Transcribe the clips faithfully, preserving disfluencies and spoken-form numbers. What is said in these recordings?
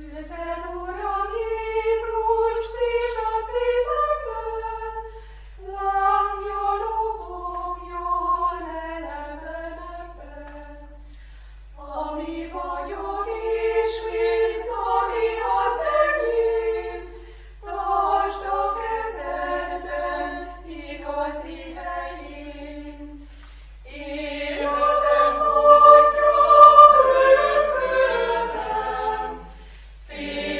See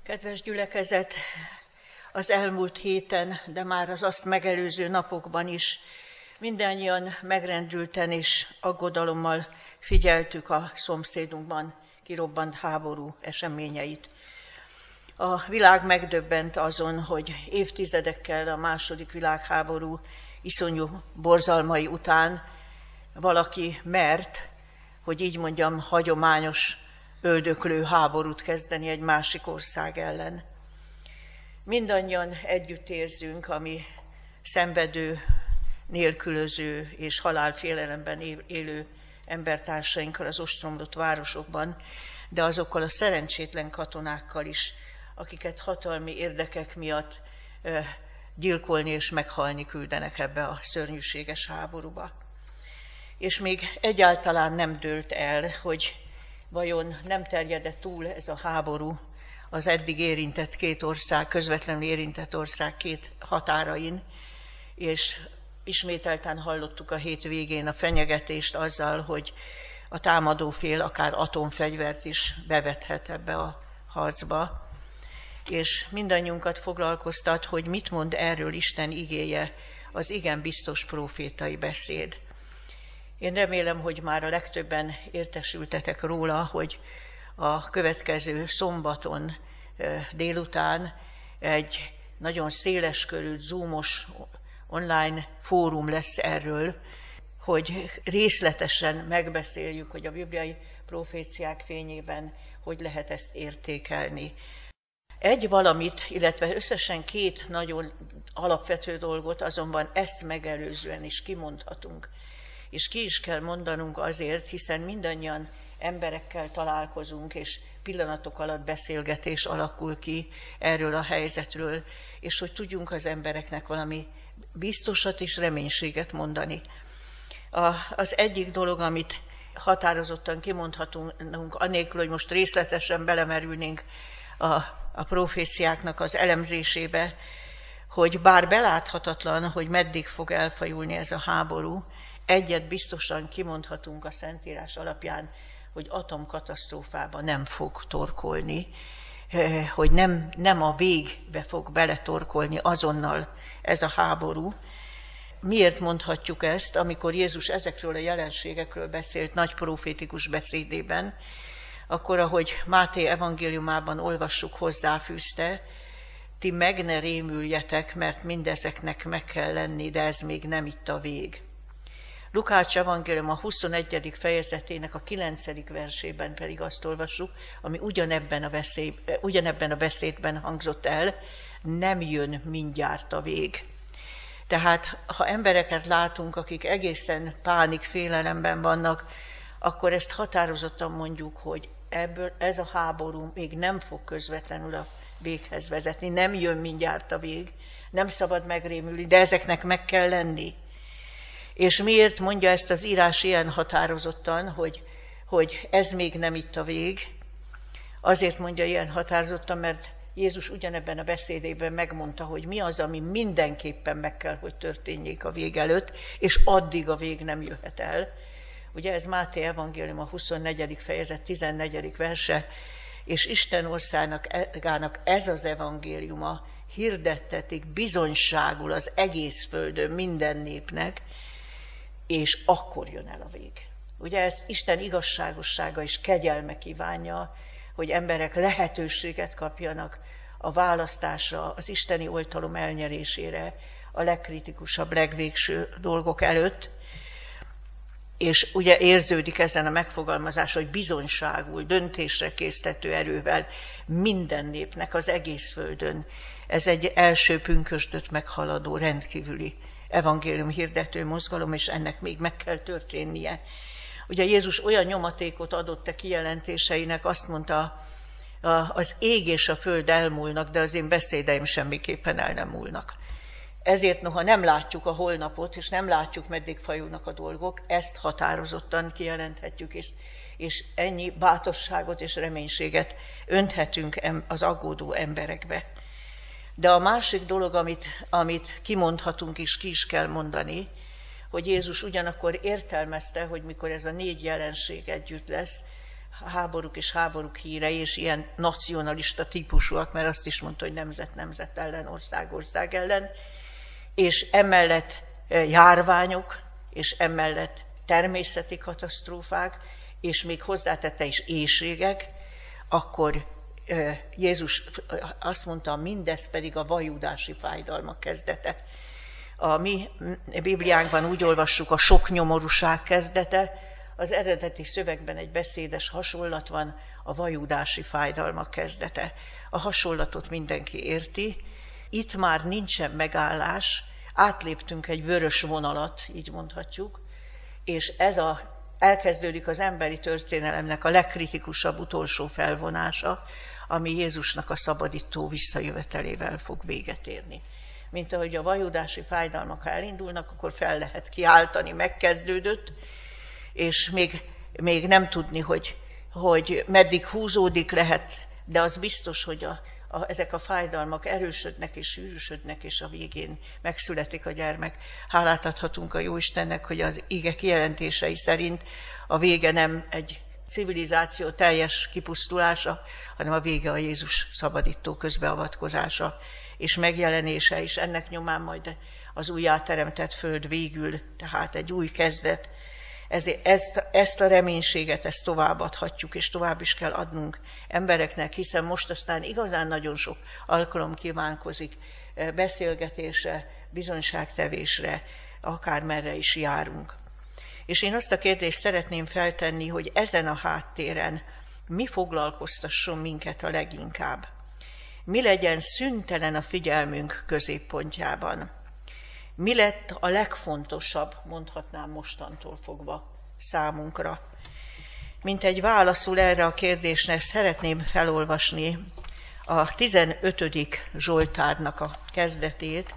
Kedves gyülekezet, az elmúlt héten, de már az azt megelőző napokban is mindannyian megrendülten és aggodalommal figyeltük a szomszédunkban kirobbant háború eseményeit. A világ megdöbbent azon, hogy évtizedekkel a második világháború iszonyú borzalmai után valaki mert, hogy így mondjam, hagyományos öldöklő háborút kezdeni egy másik ország ellen. Mindannyian együtt érzünk, ami szenvedő, nélkülöző és halálfélelemben élő embertársainkkal az ostromlott városokban, de azokkal a szerencsétlen katonákkal is, akiket hatalmi érdekek miatt gyilkolni és meghalni küldenek ebbe a szörnyűséges háborúba. És még egyáltalán nem dőlt el, hogy vajon nem terjed-e túl ez a háború az eddig érintett két ország, közvetlenül érintett ország két határain, és ismételten hallottuk a hét végén a fenyegetést azzal, hogy a támadó fél akár atomfegyvert is bevethet ebbe a harcba. És mindannyiunkat foglalkoztat, hogy mit mond erről Isten igéje, az igen biztos prófétai beszéd. Én remélem, hogy már a legtöbben értesültetek róla, hogy a következő szombaton délután egy nagyon széleskörű, zoomos online fórum lesz erről, hogy részletesen megbeszéljük, hogy a bibliai proféciák fényében hogy lehet ezt értékelni. Egy valamit, illetve összesen két nagyon alapvető dolgot azonban ezt megelőzően is kimondhatunk. És ki is kell mondanunk azért, hiszen mindannyian emberekkel találkozunk, és pillanatok alatt beszélgetés alakul ki erről a helyzetről, és hogy tudjunk az embereknek valami biztosat és reménységet mondani. A, az egyik dolog, amit határozottan kimondhatunk, anélkül, hogy most részletesen belemerülnénk a, a proféciáknak az elemzésébe, hogy bár beláthatatlan, hogy meddig fog elfajulni ez a háború, egyet biztosan kimondhatunk a Szentírás alapján, hogy atomkatasztrófába nem fog torkolni, hogy nem, nem a végbe fog beletorkolni azonnal ez a háború. Miért mondhatjuk ezt, amikor Jézus ezekről a jelenségekről beszélt nagy profétikus beszédében, akkor, ahogy Máté evangéliumában olvassuk, hozzáfűzte, ti meg ne rémüljetek, mert mindezeknek meg kell lenni, de ez még nem itt a vég. Lukács evangélium a huszonegyedik fejezetének a kilencedik versében pedig azt olvassuk, ami ugyanebben a, veszély, ugyanebben a beszédben hangzott el, nem jön mindjárt a vég. Tehát, ha embereket látunk, akik egészen pánik félelemben vannak, akkor ezt határozottan mondjuk, hogy ebből ez a háború még nem fog közvetlenül a véghez vezetni, nem jön mindjárt a vég, nem szabad megrémülni, de ezeknek meg kell lenni. És miért mondja ezt az írás ilyen határozottan, hogy, hogy ez még nem itt a vég? Azért mondja ilyen határozottan, mert Jézus ugyanebben a beszédében megmondta, hogy mi az, ami mindenképpen meg kell, hogy történjék a vég előtt, és addig a vég nem jöhet el. Ugye ez Máté evangélium a huszonnegyedik fejezet tizennegyedik verse, és Isten országának ez az evangéliuma hirdettetik bizonyságul az egész földön minden népnek, és akkor jön el a vég. Ugye ezt Isten igazságossága és kegyelme kívánja, hogy emberek lehetőséget kapjanak a választásra, az isteni oltalom elnyerésére, a legkritikusabb, legvégső dolgok előtt. És ugye érződik ezen a megfogalmazás, hogy bizonyságul, döntésre késztető erővel minden népnek az egész földön. Ez egy első pünkösdöt meghaladó rendkívüli evangélium hirdető mozgalom, és ennek még meg kell történnie. Ugye Jézus olyan nyomatékot adott a kijelentéseinek, azt mondta, az ég és a föld elmúlnak, de az én beszédeim semmiképpen el nem múlnak. Ezért noha nem látjuk a holnapot, és nem látjuk, meddig fajulnak a dolgok, ezt határozottan kijelenthetjük, és, és ennyi bátorságot és reménységet önthetünk az aggódó emberekbe. De a másik dolog, amit, amit kimondhatunk és ki is kell mondani, hogy Jézus ugyanakkor értelmezte, hogy mikor ez a négy jelenség együtt lesz, háborúk és háborúk hírei, és ilyen nacionalista típusúak, mert azt is mondta, hogy nemzet nemzet ellen, ország ország ellen, és emellett járványok, és emellett természeti katasztrófák, és még hozzátette is éhségek, akkor Jézus azt mondta, mindez pedig a vajudási fájdalmak kezdete. A mi Bibliánkban úgy olvassuk, a sok nyomorúság kezdete, az eredeti szövegben egy beszédes hasonlat van, a vajudási fájdalmak kezdete. A hasonlatot mindenki érti, itt már nincsen megállás, átléptünk egy vörös vonalat, így mondhatjuk, és ez a, elkezdődik az emberi történelemnek a legkritikusabb utolsó felvonása, ami Jézusnak a szabadító visszajövetelével fog véget érni. Mint ahogy a vajudási fájdalmak elindulnak, akkor fel lehet kiáltani, megkezdődött, és még, még nem tudni, hogy, hogy meddig húzódik lehet, de az biztos, hogy a, a, ezek a fájdalmak erősödnek és sűrűsödnek, és a végén megszületik a gyermek. Hálát adhatunk a Jóistennek, hogy az ige kijelentései szerint a vége nem egy civilizáció teljes kipusztulása, hanem a vége a Jézus szabadító közbeavatkozása és megjelenése, és ennek nyomán majd az újjáteremtett föld végül, tehát egy új kezdet. Ezért ezt, ezt a reménységet, ezt továbbadhatjuk, és tovább is kell adnunk embereknek, hiszen most aztán igazán nagyon sok alkalom kívánkozik beszélgetésre, bizonyságtevésre, akármerre is járunk. És én azt a kérdést szeretném feltenni, hogy ezen a háttéren mi foglalkoztasson minket a leginkább? Mi legyen szüntelen a figyelmünk középpontjában? Mi lett a legfontosabb, mondhatnám mostantól fogva számunkra? Mint egy válaszul erre a kérdésnek szeretném felolvasni a tizenötödik Zsoltárnak a kezdetét.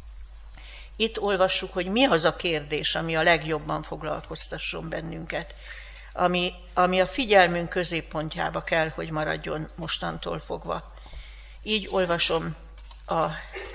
Itt olvassuk, hogy mi az a kérdés, ami a legjobban foglalkoztasson bennünket, ami, ami a figyelmünk középpontjába kell, hogy maradjon mostantól fogva. Így olvasom a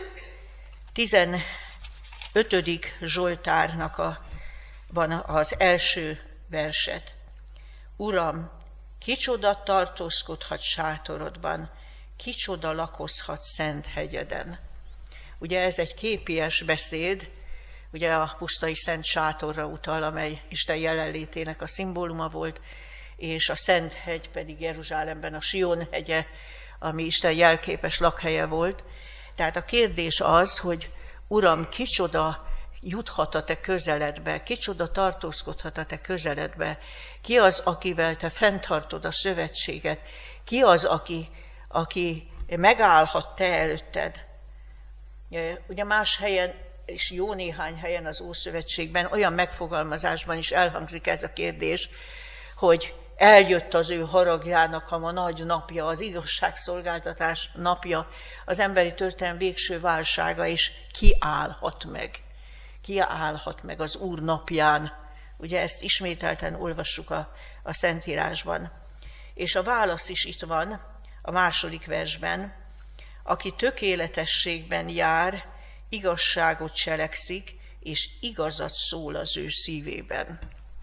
tizenötödik Zsoltárnak a, van az első verset. Uram, kicsoda tartózkodhat sátorodban, kicsoda lakozhat szent hegyeden. Ugye ez egy képies beszéd, ugye a pusztai szent sátorra utal, amely Isten jelenlétének a szimbóluma volt, és a szent hegy pedig Jeruzsálemben a Sion hegye, ami Isten jelképes lakhelye volt. Tehát a kérdés az, hogy Uram, kicsoda juthat a te közeledbe, kicsoda tartózkodhat a te közeledbe, ki az, akivel te fenntartod a szövetséget, ki az, aki, aki megállhat te előtted. Ugye más helyen, és jó néhány helyen az Ószövetségben olyan megfogalmazásban is elhangzik ez a kérdés, hogy eljött az ő haragjának a nagy napja, az igazságszolgáltatás napja, az emberi történelem végső válsága, és ki állhat meg? Ki állhat meg az Úr napján? Ugye ezt ismételten olvassuk a, a Szentírásban. És a válasz is itt van, a második versben. Aki tökéletességben jár, igazságot cselekszik, és igazat szól az ő szívében.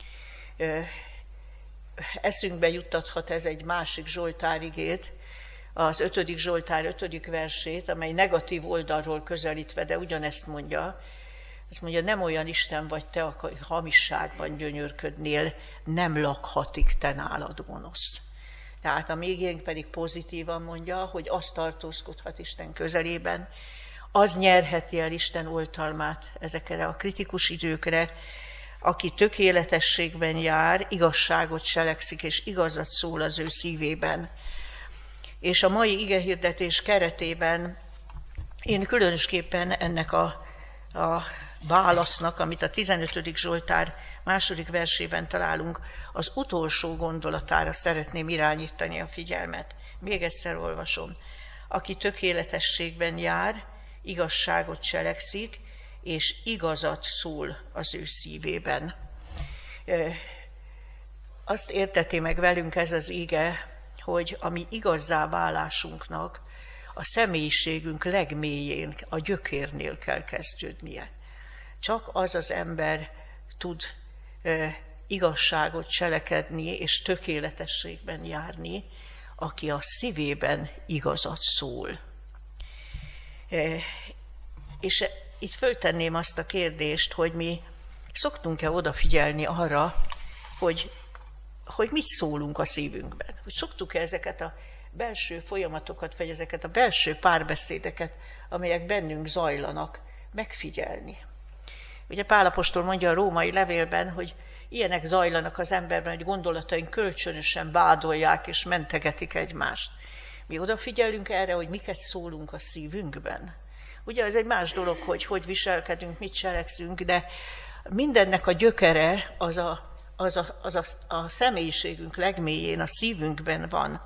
Eszünkbe juttathat ez egy másik Zsoltárigét, az ötödik Zsoltár ötödik versét, amely negatív oldalról közelítve, de ugyanezt mondja. Azt mondja, nem olyan Isten vagy te, aki hamisságban gyönyörködnél, nem lakhatik te nálad gonosz. Tehát a mégénk pedig pozitívan mondja, hogy az tartózkodhat Isten közelében, az nyerheti el Isten oltalmát ezekre a kritikus időkre, aki tökéletességben jár, igazságot cselekszik, és igazat szól az ő szívében. És a mai igehirdetés keretében én különösképpen ennek a, a válasznak, amit a tizenötödik Zsoltár második versében találunk, az utolsó gondolatára szeretném irányítani a figyelmet. Még egyszer olvasom. Aki tökéletességben jár, igazságot cselekszik, és igazat szól az ő szívében. Azt érteti meg velünk ez az ige, hogy a mi igazzá válásunknak a személyiségünk legmélyén, a gyökérnél kell kezdődnie. Csak az az ember tud igazságot cselekedni és tökéletességben járni, aki a szívében igazat szól. És itt föltenném azt a kérdést, hogy mi szoktunk-e odafigyelni arra, hogy, hogy mit szólunk a szívünkben. Hogy szoktuk-e ezeket a belső folyamatokat, vagy ezeket a belső párbeszédeket, amelyek bennünk zajlanak, megfigyelni. Ugye Pál apostol mondja a római levélben, hogy ilyenek zajlanak az emberben, hogy gondolataink kölcsönösen vádolják és mentegetik egymást. Mi odafigyelünk erre, hogy miket szólunk a szívünkben. Ugye ez egy más dolog, hogy hogy viselkedünk, mit cselekszünk, de mindennek a gyökere az a, az a, az a, a személyiségünk legmélyén, a szívünkben van.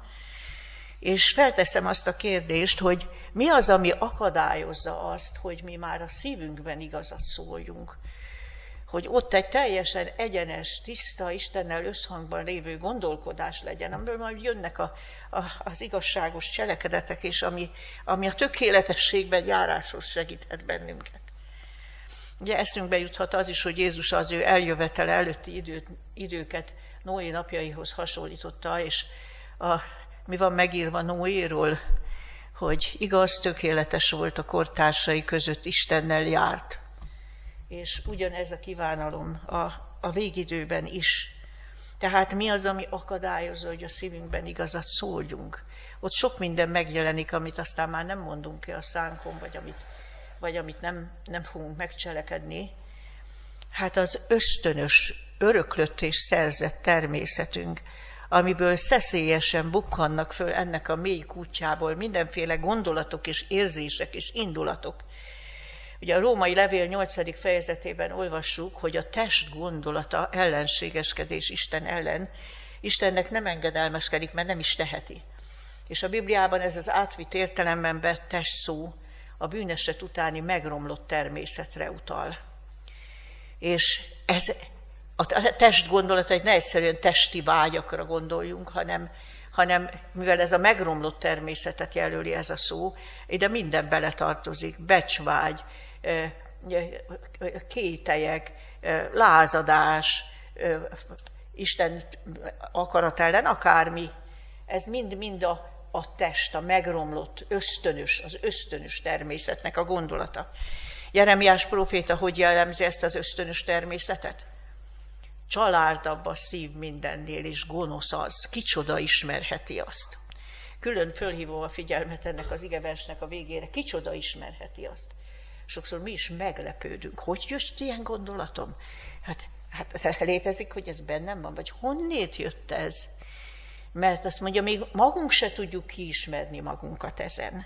És felteszem azt a kérdést, hogy mi az, ami akadályozza azt, hogy mi már a szívünkben igazat szóljunk. Hogy ott egy teljesen egyenes, tiszta, Istennel összhangban lévő gondolkodás legyen, amiből majd jönnek a, a, az igazságos cselekedetek, és ami, ami a tökéletességben járáshoz segíthet bennünket. Ugye eszünkbe juthat az is, hogy Jézus az ő eljövetele előtti időt, időket Noé napjaihoz hasonlította, és a, mi van megírva Noéról, hogy igaz, tökéletes volt a kortársai között, Istennel járt. És ugyanez a kívánalom a, a végidőben is. Tehát mi az, ami akadályozza, hogy a szívünkben igazat szóljunk? Ott sok minden megjelenik, amit aztán már nem mondunk ki a szánkon, vagy amit, vagy amit nem, nem fogunk megcselekedni. Hát az ösztönös, öröklött és szerzett természetünk, amiből szeszélyesen bukkannak föl ennek a mély kútjából mindenféle gondolatok és érzések és indulatok. Ugye a római levél nyolcadik fejezetében olvassuk, hogy a test gondolata ellenségeskedés Isten ellen. Istennek nem engedelmeskedik, mert nem is teheti. És a Bibliában ez az átvitt értelemben vett test szó a bűneset utáni megromlott természetre utal. És ez a test gondolata, egy ne egyszerűen testi vágyakra gondoljunk, hanem, hanem mivel ez a megromlott természetet jelöli ez a szó, ide minden beletartozik, becsvágy, kételyek, lázadás, Isten akarat ellen, akármi. Ez mind-mind a, a test, a megromlott, ösztönös, az ösztönös természetnek a gondolata. Jeremiás próféta hogy jellemzi ezt az ösztönös természetet? Csalárdabb a szív mindennél, és gonosz az. Kicsoda ismerheti azt? Külön fölhívom a figyelmet ennek az igeversnek a végére. Kicsoda ismerheti azt? Sokszor mi is meglepődünk. Hogy jött ilyen gondolatom? Hát, hát létezik, hogy ez bennem van? Vagy honnét jött ez? Mert azt mondja, még magunk se tudjuk kiismerni magunkat ezen.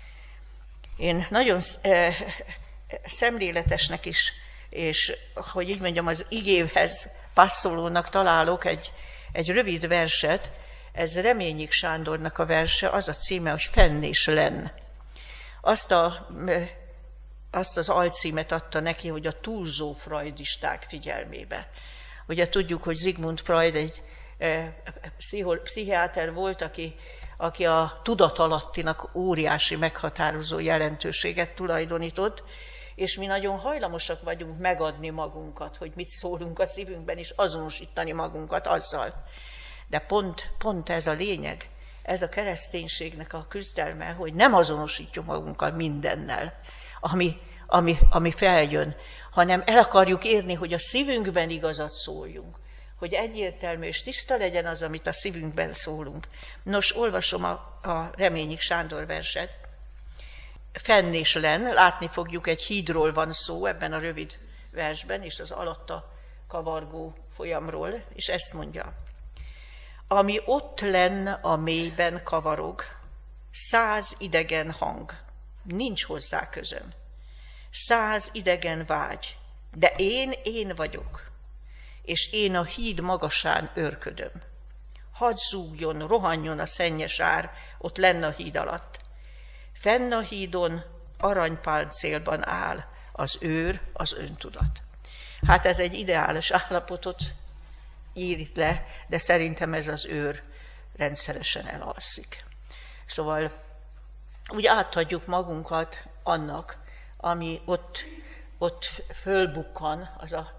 Én nagyon eh, szemléletesnek is, és hogy így mondjam, az igéhez passzolónak találok egy, egy rövid verset. Ez Reményik Sándornak a verse, az a címe, hogy Fenn és lenn. Azt a... Azt az alcímet adta neki, hogy a túlzó freudisták figyelmébe. Ugye tudjuk, hogy Sigmund Freud egy e, pszichiáter volt, aki, aki a tudatalattinak óriási meghatározó jelentőséget tulajdonított, és mi nagyon hajlamosak vagyunk megadni magunkat, hogy mit szólunk a szívünkben, és azonosítani magunkat azzal. De pont, pont ez a lényeg, ez a kereszténységnek a küzdelme, hogy nem azonosítjuk magunkat mindennel, Ami, ami, ami feljön, hanem el akarjuk érni, hogy a szívünkben igazat szóljunk, hogy egyértelmű és tiszta legyen az, amit a szívünkben szólunk. Nos, olvasom a, a Reményik Sándor verset. Fenn és lenn, látni fogjuk, egy hídról van szó ebben a rövid versben, és az alatta kavargó folyamról, és ezt mondja. Ami ott lenn a mélyben kavarog, száz idegen hang, nincs hozzá közöm. Száz idegen vágy, de én, én vagyok, és én a híd magasán őrködöm. Hadd zúgjon, rohanjon a szennyes ár, ott lenn a híd alatt. Fenn a hídon aranypáncélban áll az őr, az öntudat. Hát ez egy ideális állapotot ír itt le, de szerintem ez az őr rendszeresen elalszik. Szóval úgy átadjuk magunkat annak, ami ott, ott fölbukkan, az a,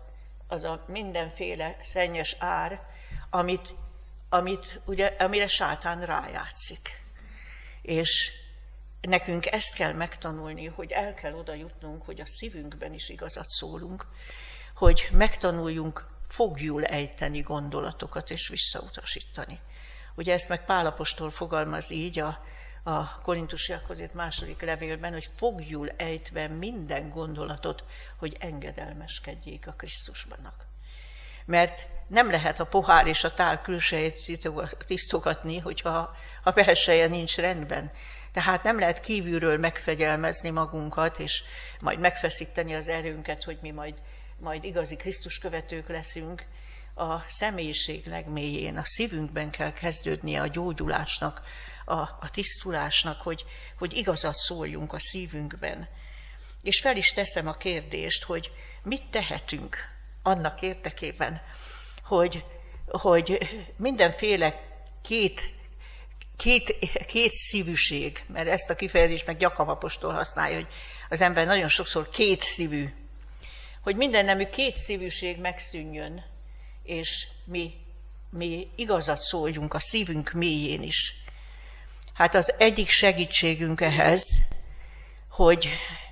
az a mindenféle szennyes ár, amit, amit, ugye, amire sátán rájátszik. És nekünk ezt kell megtanulni, hogy el kell oda jutnunk, hogy a szívünkben is igazat szólunk, hogy megtanuljunk foglyul ejteni gondolatokat és visszautasítani. Ugye ezt meg Pál apostol fogalmaz így a, a korintusiakhoz írt második levélben, hogy foglyul ejtve minden gondolatot, hogy engedelmeskedjék a Krisztusbanak. Mert nem lehet a pohár és a tál külsejét tisztogatni, hogyha a belseje nincs rendben. Tehát nem lehet kívülről megfegyelmezni magunkat, és majd megfeszíteni az erőnket, hogy mi majd, majd igazi Krisztus követők leszünk. A személyiség legmélyén, a szívünkben kell kezdődnie a gyógyulásnak, a, a tisztulásnak, hogy, hogy igazat szóljunk a szívünkben. És fel is teszem a kérdést, hogy mit tehetünk annak érdekében, hogy, hogy mindenféle két, két, két szívűség, mert ezt a kifejezést meg Jakab apostol használja, hogy az ember nagyon sokszor két szívű, hogy mindennemű két szívűség megszűnjön, és mi, mi igazat szóljunk a szívünk mélyén is. Hát az egyik segítségünk ehhez, hogy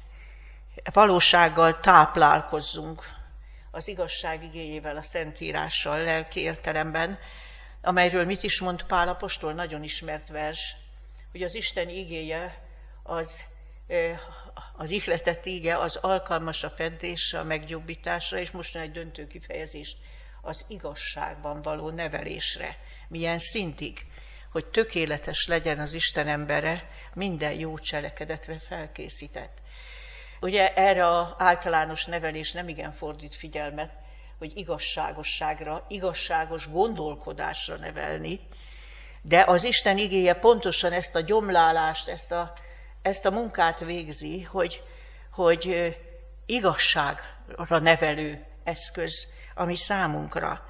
valósággal táplálkozzunk az igazság igéjével, a Szentírással, lelki értelemben, amelyről mit is mond Pál apostol, nagyon ismert vers, hogy az Isten igéje, az, az ihletett íge, az alkalmas a fedésre, a megjobbításra, és most egy döntő kifejezés, az igazságban való nevelésre. Milyen szintig? Hogy tökéletes legyen az Isten embere, minden jó cselekedetre felkészített. Ugye erre az általános nevelés nem igen fordít figyelmet, hogy igazságosságra, igazságos gondolkodásra nevelni, de az Isten igéje pontosan ezt a gyomlálást, ezt a, ezt a munkát végzi, hogy, hogy igazságra nevelő eszköz, ami számunkra.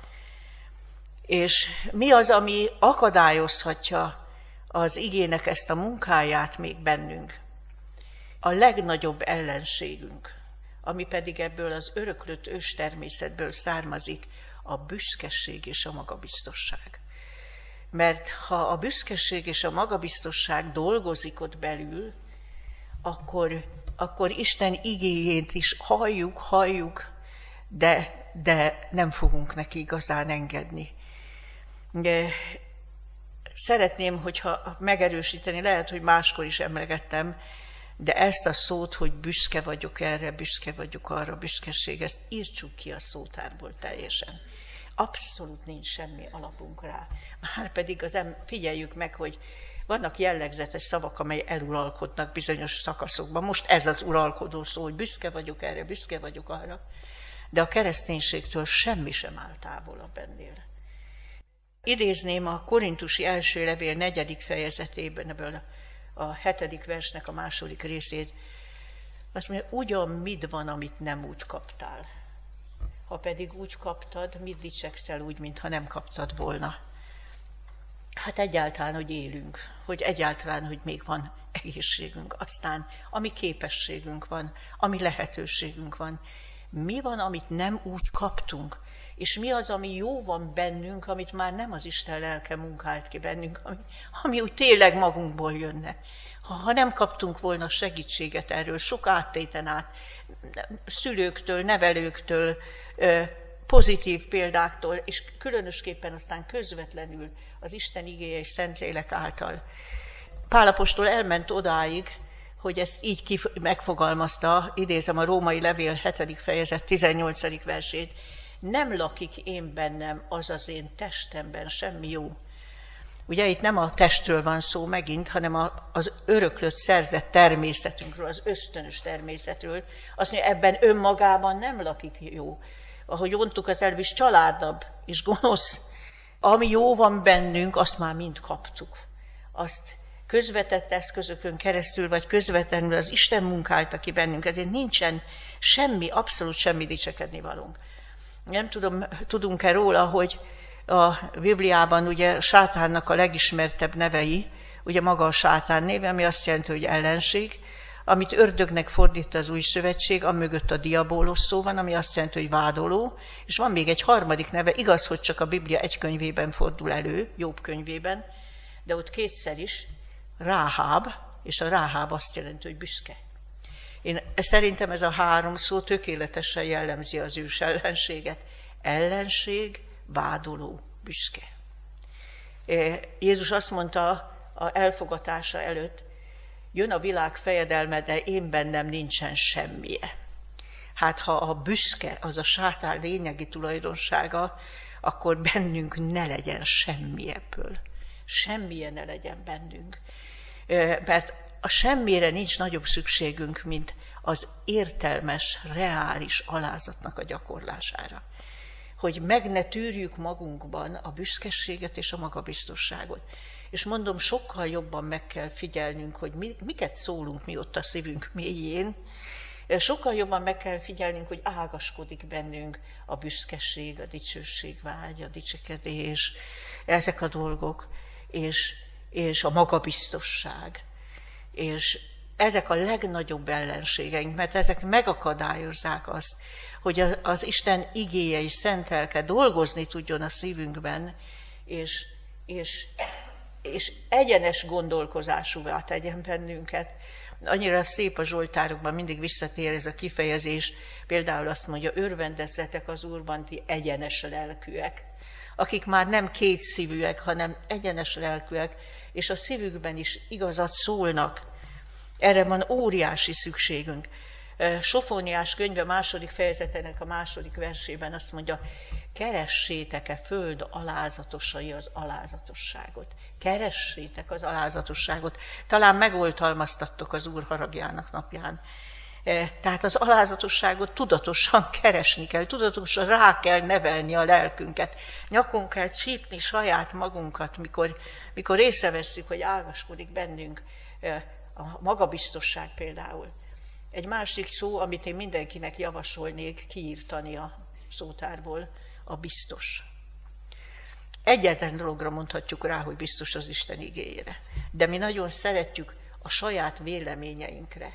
És mi az, ami akadályozhatja az igének ezt a munkáját még bennünk? A legnagyobb ellenségünk, ami pedig ebből az öröklött őstermészetből származik, a büszkeség és a magabiztosság. Mert ha a büszkeség és a magabiztosság dolgozik ott belül, akkor, akkor Isten igéjét is halljuk, halljuk, de, de nem fogunk neki igazán engedni. De szeretném, hogyha megerősíteni, lehet, hogy máskor is emlegettem, de ezt a szót, hogy büszke vagyok erre, büszke vagyok arra, büszkeség, ezt írtsuk ki a szótárból teljesen. Abszolút nincs semmi alapunk rá. Márpedig az em- figyeljük meg, hogy vannak jellegzetes szavak, amely eluralkodnak bizonyos szakaszokban. Most ez az uralkodó szó, hogy büszke vagyok erre, büszke vagyok arra. De a kereszténységtől semmi sem áll távolabb ennél. Idézném a korintusi első levél negyedik fejezetében, ebből a hetedik versnek a második részét. Azt mondja, ugyan mit van, amit nem úgy kaptál? Ha pedig úgy kaptad, mit dicsekszel úgy, mintha nem kaptad volna? Hát egyáltalán, hogy élünk, hogy egyáltalán, hogy még van egészségünk, aztán ami képességünk van, ami lehetőségünk van. Mi van, amit nem úgy kaptunk? És mi az, ami jó van bennünk, amit már nem az Isten lelke munkált ki bennünk, ami, ami úgy tényleg magunkból jönne. Ha, ha nem kaptunk volna segítséget erről, sok áttéten át, szülőktől, nevelőktől, pozitív példáktól, és különösképpen aztán közvetlenül az Isten igéje és Szentlélek által. Pál apostol elment odáig, hogy ezt így kif- megfogalmazta, idézem a római levél hetedik fejezet tizennyolcadik versét, nem lakik én bennem, az az én testemben semmi jó. Ugye itt nem a testről van szó megint, hanem a, az öröklött, szerzett természetünkről, az ösztönös természetről. Azt mondja, ebben önmagában nem lakik jó. Ahogy mondtuk az előbb is, családabb és gonosz. Ami jó van bennünk, azt már mind kaptuk. Azt közvetett eszközökön keresztül, vagy közvetlenül az Isten munkálta ki bennünk. Ezért nincsen semmi, abszolút semmi dicsekedni valónk. Nem tudom, tudunk-e róla, hogy a Bibliában ugye sátánnak a legismertebb nevei, ugye maga a sátán néve, ami azt jelenti, hogy ellenség, amit ördögnek fordít az Új Szövetség, amögött a diabólos szó van, ami azt jelenti, hogy vádoló, és van még egy harmadik neve, igaz, hogy csak a Biblia egy könyvében fordul elő, Jobb könyvében, de ott kétszer is, Ráháb, és a Ráháb azt jelenti, hogy büszke. Én szerintem ez a három szó tökéletesen jellemzi az ős ellenséget. Ellenség, vádoló, büszke. Jézus azt mondta a elfogatása előtt, jön a világ fejedelme, de én bennem nincsen semmije. Hát ha a büszke az a sátán lényegi tulajdonsága, akkor bennünk ne legyen semmi ebből. Semmije ne legyen bennünk. Mert a semmire nincs nagyobb szükségünk, mint az értelmes, reális alázatnak a gyakorlására. Hogy meg ne tűrjük magunkban a büszkeséget és a magabiztosságot. És mondom, sokkal jobban meg kell figyelnünk, hogy mi, miket szólunk mi ott a szívünk mélyén. Sokkal jobban meg kell figyelnünk, hogy ágaskodik bennünk a büszkeség, a dicsőségvágy, a dicsekedés, ezek a dolgok, és, és a magabiztosság. És ezek a legnagyobb ellenségeink, mert ezek megakadályozzák azt, hogy az Isten igéje és szent lelke dolgozni tudjon a szívünkben, és, és, és egyenes gondolkozásúvá tegyen bennünket. Annyira szép a zsoltárokban, mindig visszatér ez a kifejezés, például azt mondja, örvendezzetek az Úrban, ti egyenes lelkűek, akik már nem kétszívűek, hanem egyenes lelkűek, és a szívükben is igazat szólnak. Erre van óriási szükségünk. Sofóniás könyve második fejezetének a második versében azt mondja, keressétek-e föld alázatosai az alázatosságot. Keressétek az alázatosságot. Talán megoltalmaztattok az Úr haragjának napján. Tehát az alázatosságot tudatosan keresni kell, tudatosan rá kell nevelni a lelkünket. Nyakon kell csípni saját magunkat, mikor, mikor észrevesszük, hogy ágaskodik bennünk a magabiztosság például. Egy másik szó, amit én mindenkinek javasolnék kiírtani a szótárból, a biztos. Egyetlen dologra mondhatjuk rá, hogy biztos az Isten igéjére. De mi nagyon szeretjük a saját véleményeinkre,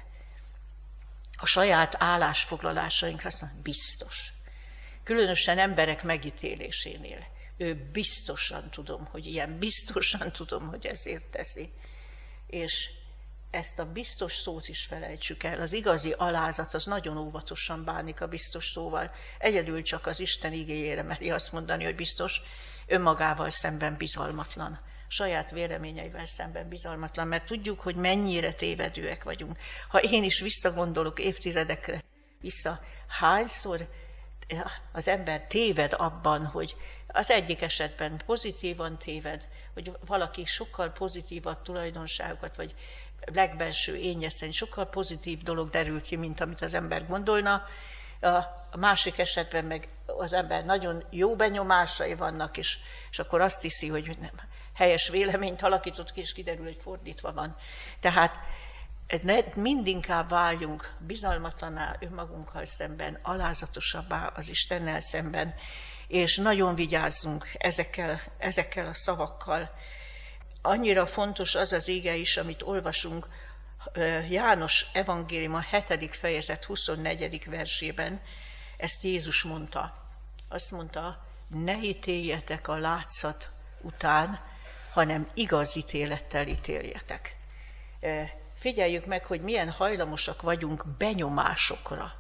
a saját állásfoglalásainkra, azt mondja, biztos. Különösen emberek megítélésénél. Ő biztosan tudom, hogy ilyen, biztosan tudom, hogy ezért teszi. És ezt a biztos szót is felejtsük el. Az igazi alázat az nagyon óvatosan bánik a biztos szóval. Egyedül csak az Isten igéjére meri azt mondani, hogy biztos, önmagával szemben bizalmatlan. Saját véleményeivel szemben bizalmatlan, mert tudjuk, hogy mennyire tévedőek vagyunk. Ha én is visszagondolok évtizedekre vissza, hányszor az ember téved abban, hogy az egyik esetben pozitívan téved, hogy valaki sokkal pozitívabb tulajdonságokat, vagy legbelső énje szerint sokkal pozitív dolog derül ki, mint amit az ember gondolna. A másik esetben meg az ember nagyon jó benyomásai vannak, és, és akkor azt hiszi, hogy nem, helyes véleményt alakított ki, és kiderül, hogy fordítva van. Tehát mindinkább váljunk bizalmatlaná önmagunkkal szemben, alázatosabbá az Istennel szemben, és nagyon vigyázzunk ezekkel, ezekkel a szavakkal. Annyira fontos az az ige is, amit olvasunk János evangélium a hetedik fejezet huszonnegyedik versében, ezt Jézus mondta. Azt mondta, ne ítéljetek a látszat után, hanem igaz ítélettel ítéljetek. Figyeljük meg, hogy milyen hajlamosak vagyunk benyomásokra,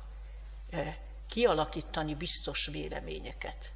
kialakítani biztos véleményeket.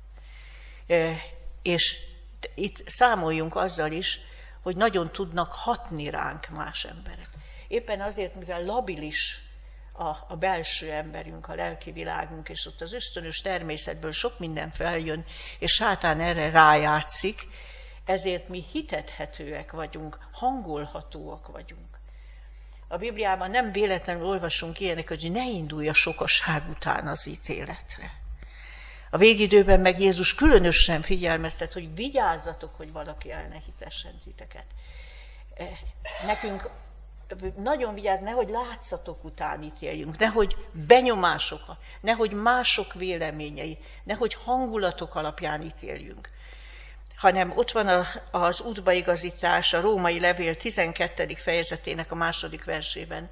És itt számoljunk azzal is, hogy nagyon tudnak hatni ránk más emberek. Éppen azért, mivel labilis a, a belső emberünk, a lelki világunk, és ott az ösztönös természetből sok minden feljön, és sátán erre rájátszik, ezért mi hitethetőek vagyunk, hangolhatóak vagyunk. A Bibliában nem véletlenül olvasunk ilyenek, hogy ne indulj a sokaság után az ítéletre. A végidőben meg Jézus különösen figyelmeztet, hogy vigyázzatok, hogy valaki el ne hitessen titeket. Nekünk nagyon vigyázz, nehogy látszatok után ítéljünk, nehogy benyomások, nehogy mások véleményei, nehogy hangulatok alapján ítéljünk, hanem ott van az útbaigazítás, a római levél tizenkettedik fejezetének a második versében.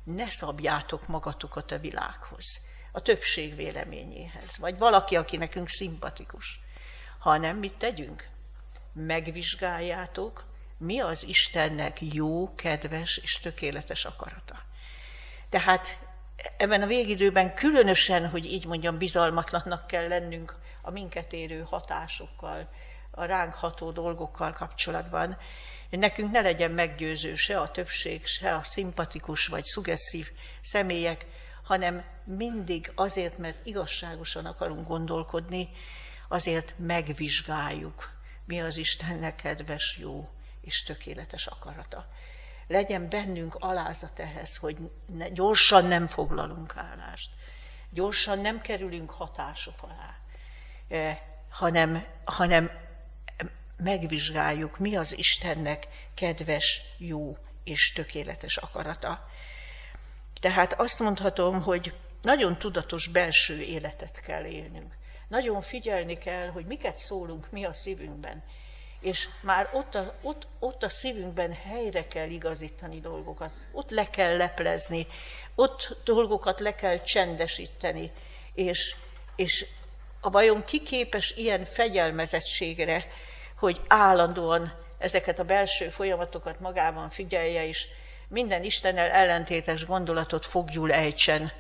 ne szabjátok magatokat a világhoz, a többség véleményéhez, vagy valaki, aki nekünk szimpatikus, hanem mit tegyünk? Megvizsgáljátok, mi az Istennek jó, kedves és tökéletes akarata. Tehát ebben a végidőben különösen, hogy így mondjam, bizalmatlannak kell lennünk a minket érő hatásokkal, a ránk ható dolgokkal kapcsolatban. Nekünk ne legyen meggyőző se a többség, se a szimpatikus vagy szugesszív személyek, hanem mindig azért, mert igazságosan akarunk gondolkodni, azért megvizsgáljuk, mi az Istennek kedves, jó és tökéletes akarata. Legyen bennünk alázat ehhez, hogy ne, gyorsan nem foglalunk állást, gyorsan nem kerülünk hatások alá, eh, hanem, hanem megvizsgáljuk, mi az Istennek kedves, jó és tökéletes akarata. Tehát azt mondhatom, hogy nagyon tudatos belső életet kell élnünk. Nagyon figyelni kell, hogy miket szólunk mi a szívünkben. És már ott a, ott, ott a szívünkben helyre kell igazítani dolgokat, ott le kell leplezni, ott dolgokat le kell csendesíteni, és, és a vajon ki képes ilyen fegyelmezettségre, hogy állandóan ezeket a belső folyamatokat magában figyelje, és minden Istennel ellentétes gondolatot foglyul ejtsen.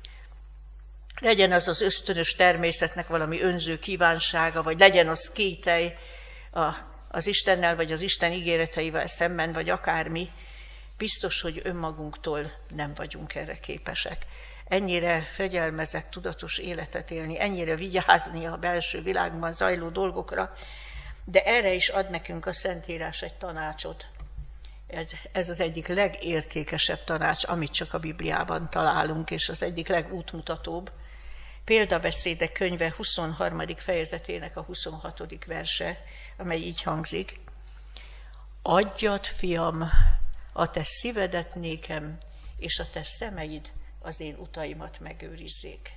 Legyen az az ösztönös természetnek valami önző kívánsága, vagy legyen az kételj a, az Istennel, vagy az Isten ígéreteivel szemben, vagy akármi, biztos, hogy önmagunktól nem vagyunk erre képesek. Ennyire fegyelmezett, tudatos életet élni, ennyire vigyázni a belső világban zajló dolgokra, de erre is ad nekünk a Szentírás egy tanácsot. Ez, ez az egyik legértékesebb tanács, amit csak a Bibliában találunk, és az egyik legútmutatóbb. Példabeszédek könyve huszonharmadik fejezetének a huszonhatodik verse, amely így hangzik. Adjad, fiam, a te szívedet nékem, és a te szemeid az én utaimat megőrizzék.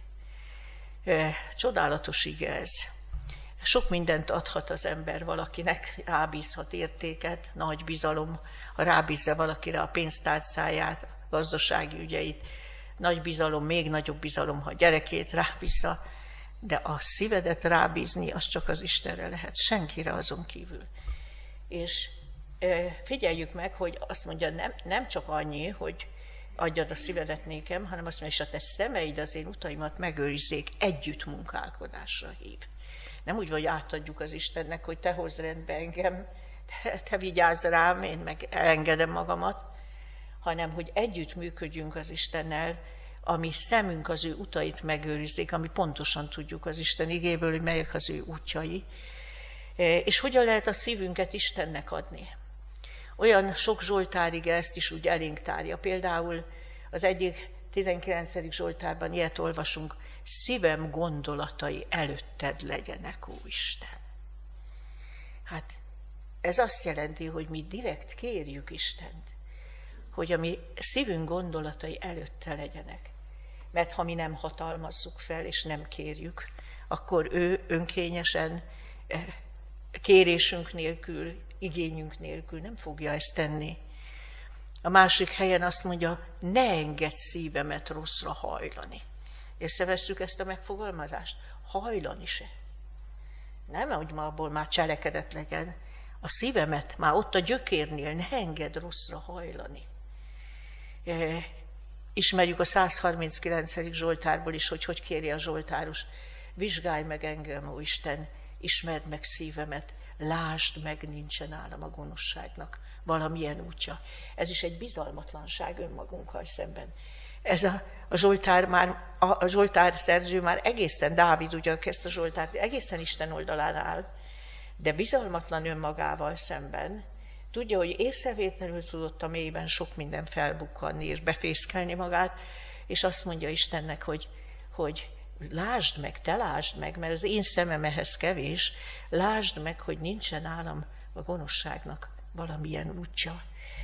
Csodálatos ige ez. Sok mindent adhat az ember valakinek, rábízhat értéket, nagy bizalom, ha rábízza valakire a pénztárcáját, a gazdasági ügyeit, nagy bizalom, még nagyobb bizalom, ha gyerekét rábízza, de a szívedet rábízni, az csak az Istenre lehet, senkire azon kívül. És figyeljük meg, hogy azt mondja, nem, nem csak annyi, hogy adjad a szívedet nékem, hanem azt mondja, és a te szemeid az én utaimat megőrizzék, együtt munkálkodásra hív. Nem úgy, hogy átadjuk az Istennek, hogy te hozz rendbe engem, te, te vigyázz rám, én meg elengedem magamat, hanem hogy együtt működjünk az Istennel, ami szemünk az ő utait megőrizzék, ami pontosan tudjuk az Isten igéből, hogy melyek az ő útjai. És hogyan lehet a szívünket Istennek adni? Olyan sok zsoltárige ezt is úgy elénk tárja. Például az egyik tizenkilencedik zsoltárban ilyet olvasunk, szívem gondolatai előtted legyenek, ó Isten. Hát ez azt jelenti, hogy mi direkt kérjük Istent, hogy a mi szívünk gondolatai előtte legyenek. Mert ha mi nem hatalmazzuk fel, és nem kérjük, akkor ő önkényesen, kérésünk nélkül, igényünk nélkül nem fogja ezt tenni. A másik helyen azt mondja, ne engedj szívemet rosszra hajlani. Észrevesszük ezt a megfogalmazást? Hajlani se. Nem, hogy ma abból már cselekedet legyen. A szívemet már ott a gyökérnél ne engedd rosszra hajlani. E, ismerjük a százharminckilencedik zsoltárból is, hogy hogy kéri a zsoltáros. Vizsgálj meg engem, ó Isten, ismerd meg szívemet, lásd meg, nincsen nálam a gonoszságnak valamilyen útja. Ez is egy bizalmatlanság önmagunkkal szemben. Ez a, a Zsoltár már, a, a Zsoltár szerző már egészen, Dávid ugye ezt a Zsoltárt, egészen Isten oldalán áll, de bizalmatlan önmagával szemben, tudja, hogy észrevétlenül tudott a mélyben sok minden felbukkanni és befészkelni magát, és azt mondja Istennek, hogy, hogy lásd meg, te lásd meg, mert az én szemem ehhez kevés, lásd meg, hogy nincsen nálam a gonoszságnak valamilyen útja.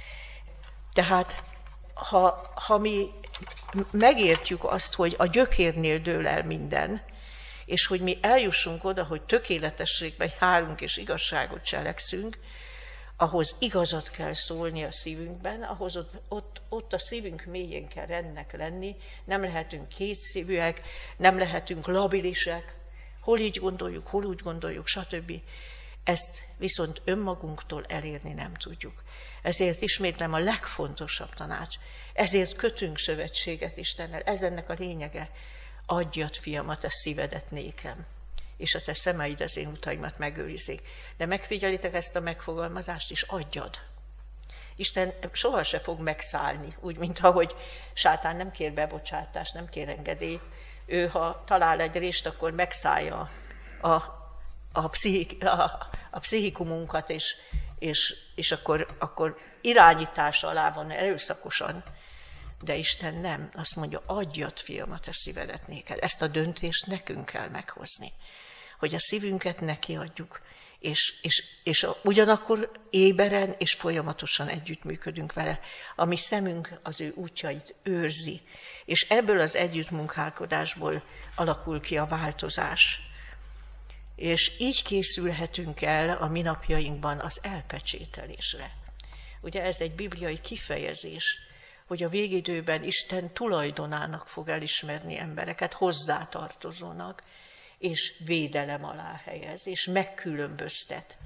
Tehát ha, ha mi megértjük azt, hogy a gyökérnél dől el minden, és hogy mi eljussunk oda, hogy tökéletességben járunk és igazságot cselekszünk, ahhoz igazat kell szólni a szívünkben, ahhoz ott, ott, ott a szívünk mélyén kell rendnek lenni, nem lehetünk kétszívűek, nem lehetünk labilisek, hol így gondoljuk, hol úgy gondoljuk, stb. Ezt viszont önmagunktól elérni nem tudjuk. Ezért ismétlem a legfontosabb tanács, ezért kötünk szövetséget Istennel, ez ennek a lényege. Adjad, fiamat, a szívedet nékem, és a te szemeid az én utaimat megőrizik. De megfigyelitek ezt a megfogalmazást is, adjad. Isten soha se fog megszállni, úgy, mint ahogy sátán nem kér bebocsátást, nem kér engedélyt. Ő, ha talál egy rést, akkor megszállja a, a, pszichik, a, a pszichikumunkat, és, és, és akkor, akkor irányítása alá van erőszakosan. De Isten nem, azt mondja, adjad, fiamat, a szívedet néked. Ezt a döntést nekünk kell meghozni, hogy a szívünket neki adjuk, és, és, és a, ugyanakkor éberen és folyamatosan együttműködünk vele. A mi szemünk az ő útjait őrzi, és ebből az együttmunkálkodásból alakul ki a változás. És így készülhetünk el a mi napjainkban az elpecsételésre. Ugye ez egy bibliai kifejezés, hogy a végidőben Isten tulajdonának fog elismerni embereket, hozzátartozónak, és védelem alá helyez, és megkülönböztet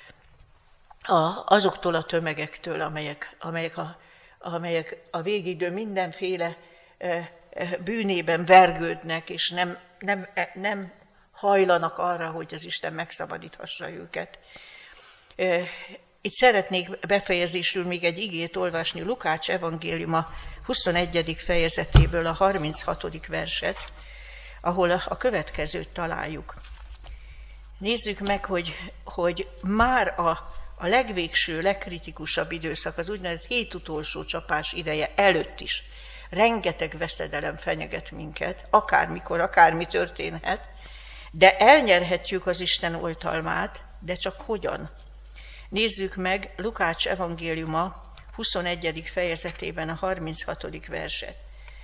a, azoktól a tömegektől, amelyek, amelyek, a, amelyek a végidő mindenféle e, e, bűnében vergődnek, és nem, nem, e, nem hajlanak arra, hogy az Isten megszabadíthassa őket. E, Itt szeretnék befejezésül még egy igét olvasni, Lukács evangéliuma huszonegyedik fejezetéből a harminchatodik verset, ahol a következőt találjuk. Nézzük meg, hogy, hogy már a, a legvégső, legkritikusabb időszak, az úgynevezett hét utolsó csapás ideje előtt is rengeteg veszedelem fenyeget minket, akármikor, akármi történhet, de elnyerhetjük az Isten oltalmát, de csak hogyan? Nézzük meg Lukács evangéliuma huszonegyedik fejezetében a harminchatodik verset.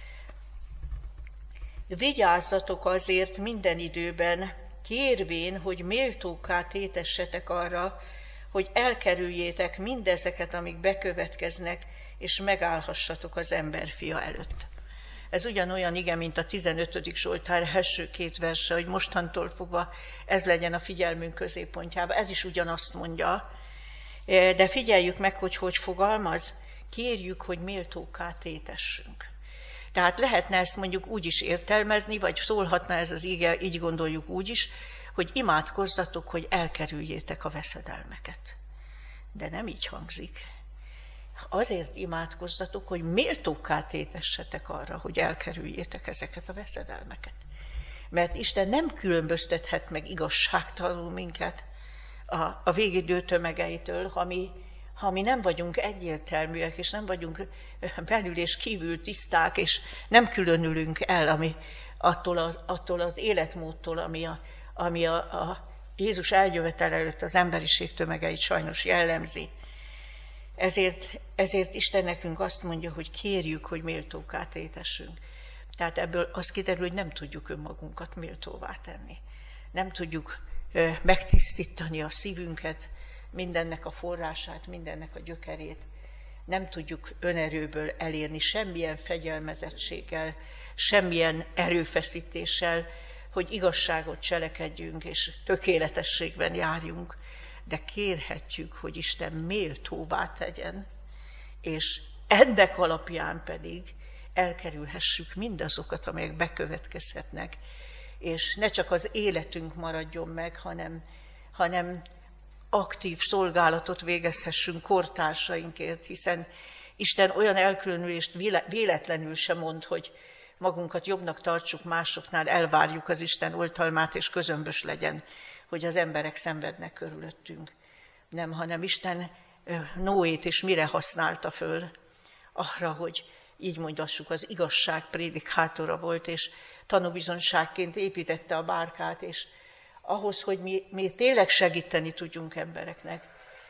Vigyázzatok azért minden időben, kérvén, hogy méltókká tétessetek arra, hogy elkerüljétek mindezeket, amik bekövetkeznek, és megállhassatok az emberfia előtt. Ez ugyanolyan ige, mint a tizenötödik Zsoltár első két verse, hogy mostantól fogva ez legyen a figyelmünk középpontjában. Ez is ugyanazt mondja, de figyeljük meg, hogy hogy fogalmaz, kérjük, hogy méltókká tétessünk. Tehát lehetne ezt mondjuk úgy is értelmezni, vagy szólhatna ez az ige, így gondoljuk úgy is, hogy imádkozzatok, hogy elkerüljétek a veszedelmeket. De nem így hangzik. Azért imádkozzatok, hogy méltókká tétessetek arra, hogy elkerüljétek ezeket a veszedelmeket. Mert Isten nem különböztethet meg igazságtalanul minket a, a végidő tömegeitől, ha mi, ha mi nem vagyunk egyértelműek, és nem vagyunk belül és kívül tiszták, és nem különülünk el ami, attól, az, attól az életmódtól, ami, a, ami a, a Jézus eljövetel előtt az emberiség tömegeit sajnos jellemzi. Ezért, ezért Isten nekünk azt mondja, hogy kérjük, hogy méltókká tétessünk. Tehát ebből az kiderül, hogy nem tudjuk önmagunkat méltóvá tenni. Nem tudjuk ö, megtisztítani a szívünket, mindennek a forrását, mindennek a gyökerét. Nem tudjuk önerőből elérni semmilyen fegyelmezettséggel, semmilyen erőfeszítéssel, hogy igazságot cselekedjünk és tökéletességben járjunk. De kérhetjük, hogy Isten méltóvá tegyen, és ennek alapján pedig elkerülhessük mindazokat, amelyek bekövetkezhetnek, és ne csak az életünk maradjon meg, hanem, hanem aktív szolgálatot végezhessünk kortársainkért, hiszen Isten olyan elkülönülést véletlenül sem mond, hogy magunkat jobbnak tartsuk másoknál, elvárjuk az Isten oltalmát, és közömbös legyen, hogy az emberek szenvednek körülöttünk. Nem, hanem Isten Noét is mire használta föl? Arra, hogy így mondassuk, az igazság prédikátora volt, és tanúbizonyságként építette a bárkát, és ahhoz, hogy mi, mi tényleg segíteni tudjunk embereknek,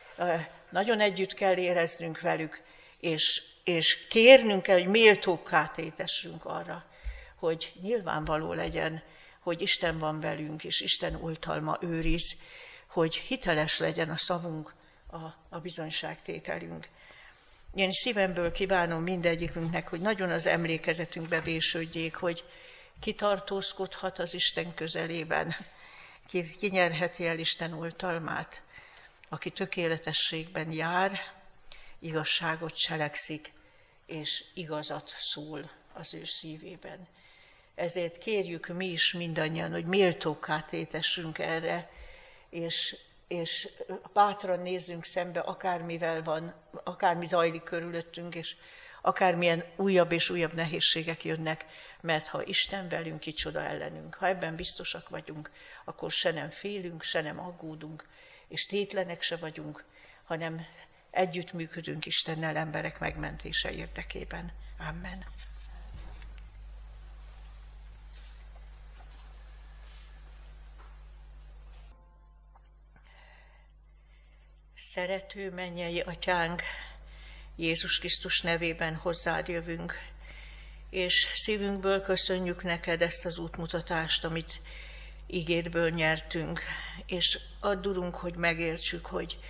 nagyon együtt kell éreznünk velük, és, és kérnünk kell, hogy méltókká tétessünk arra, hogy nyilvánvaló legyen, hogy Isten van velünk, és Isten oltalma őriz, hogy hiteles legyen a szavunk, a, a bizonyságtételünk. Én szívemből kívánom mindegyikünknek, hogy nagyon az emlékezetünkbe vésődjék, hogy ki tartózkodhat az Isten közelében, ki, ki nyerheti el Isten oltalmát, aki tökéletességben jár, igazságot cselekszik, és igazat szól az ő szívében. Ezért kérjük mi is mindannyian, hogy méltókká tétessünk erre, és, és bátran nézzünk szembe, akármivel van, akármi zajlik körülöttünk, és akármilyen újabb és újabb nehézségek jönnek, mert ha Isten velünk, kicsoda ellenünk. Ha ebben biztosak vagyunk, akkor se nem félünk, se nem aggódunk, és tétlenek se vagyunk, hanem együttműködünk Istennel emberek megmentése érdekében. Amen. Szerető mennyei Atyánk, Jézus Krisztus nevében hozzád jövünk, és szívünkből köszönjük neked ezt az útmutatást, amit ígédből nyertünk, és add, Urunk, hogy megértsük, hogy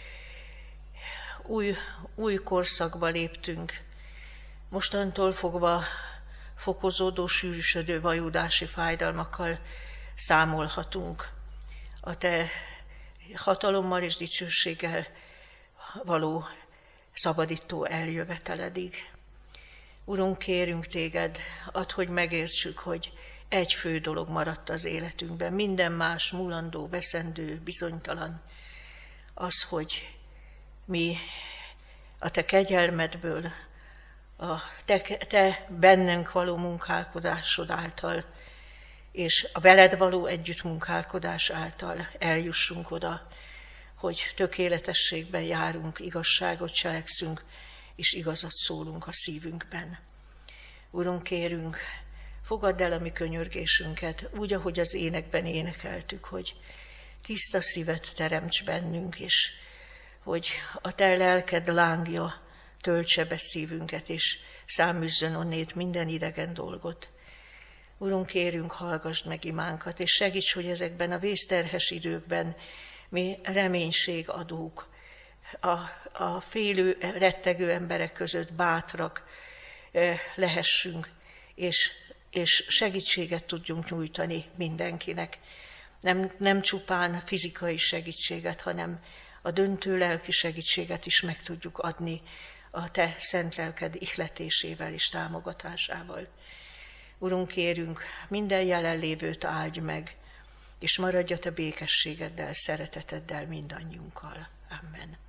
új, új korszakba léptünk. Mostantól fogva fokozódó, sűrűsödő vajudási fájdalmakkal számolhatunk. A te hatalommal és dicsőséggel való szabadító eljöveteledig. Urunk, kérünk téged, add, hogy megértsük, hogy egy fő dolog maradt az életünkben, minden más mulandó, veszendő, bizonytalan, az, hogy mi a te kegyelmedből, a te, te bennünk való munkálkodásod által, és a veled való együttmunkálkodás által eljussunk oda, hogy tökéletességben járunk, igazságot cselekszünk, és igazat szólunk a szívünkben. Urunk, kérünk, fogadd el a mi könyörgésünket, úgy, ahogy az énekben énekeltük, hogy tiszta szívet teremts bennünk, és hogy a te lelked lángja töltse be szívünket, és száműzzön onnét minden idegen dolgot. Urunk, kérünk, hallgasd meg imánkat, és segíts, hogy ezekben a vészterhes időkben mi reménységadók, a, a félő, rettegő emberek között bátrak lehessünk, és, és segítséget tudjunk nyújtani mindenkinek. Nem, nem csupán fizikai segítséget, hanem a döntő lelki segítséget is meg tudjuk adni a te szent lelked ihletésével és támogatásával. Urunk, kérünk, minden jelenlévőt áldj meg, és maradj a te békességeddel, szereteteddel mindannyiunkkal. Amen.